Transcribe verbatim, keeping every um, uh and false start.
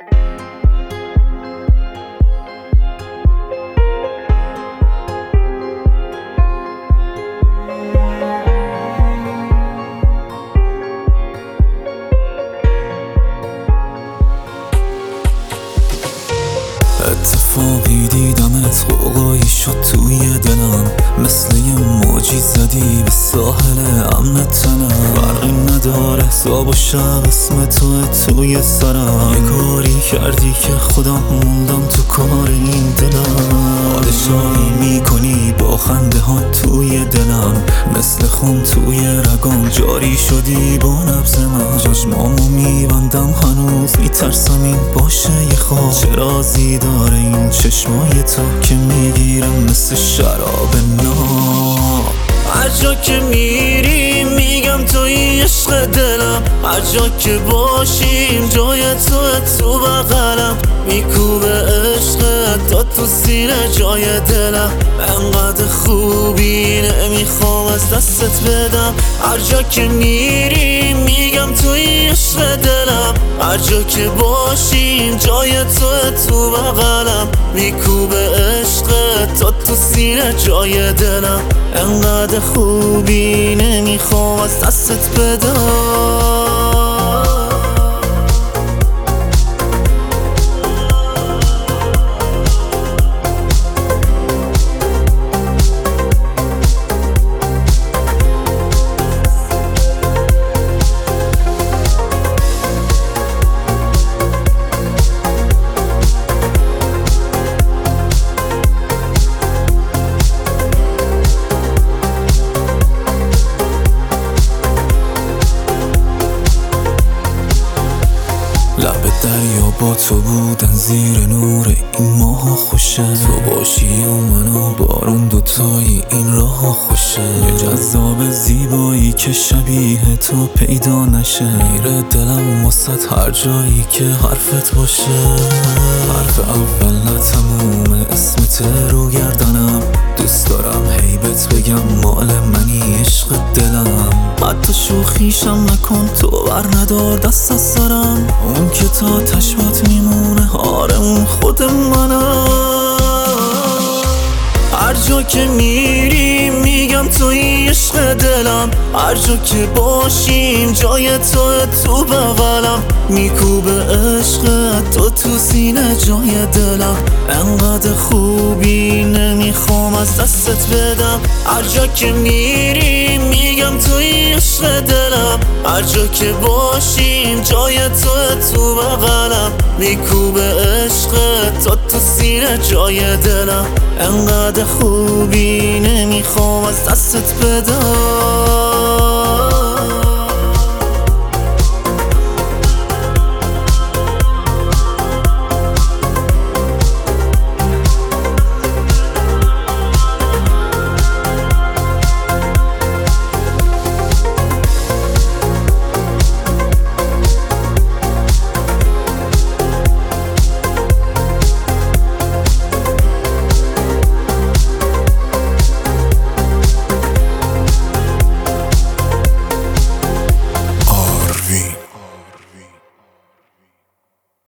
اتفاقی دیدمت قوقایی شد توی دلم، مثل یه موجی زدی به ساحل امن تنم. فرقی نداره حساب و شب اسم توه توی سرم. یه کاری کردی که خودم موندم تو کار این دلم. پادشاهی میکنی با خنده ها توی دلم، مثل خون توی رگام جاری شدی با نبض من. چشمامو میبندم هنوز میترسم این باشه یه خواب. چه رازی داره این چشمای تو که میگیرم مثل شراب ناب. هر جا که میری میگم توی عشق دلم، هر جا که باشیم جای تو تو بغلم. میکوبه عشقت تا تو سینه جای دلم. انقدر خوبی نمیخوام از دستت بدم. هر جا که میری میگم توی عشق دلم، هر جا که باشیم جای تو تو بغلم. میکوبه عشقت تا تو سینه جای دلم. انقدر خوبی نمیخوام از دستت بدم. لب دریا با تو بودن زیر نور این ماه خوشه. تو باشی و منو بارون دوتایی این راه خوشه. یه جذاب زیبایی که شبیه تو پیدا نشه. میره دلم واسط هر جایی که حرفت باشه. حرف اول نه تمومه اسمت رو گردنم. دوست دارم هیبت بگم مال منی عشق دلم. حتی شوخیشم نکن تو بر ندار دست از سرم. اون که تا تشمات میمونه آره اون خود منم. هر جا که میری میگم توی عشق دلم، هر جا که باشیم جای تو تو بغلم. میکوبه عشقت تو تو سینه جای دلم. انقدر خوبی نمیخوام از دستت بدم. هر جا که میری میگم توی عشق دلم، هر جا که باشیم جای تو تو بغلم. میکوبه عشقت تا تو سینه جای دلم. انقدر خوبی نمیخوام از دستت بدم.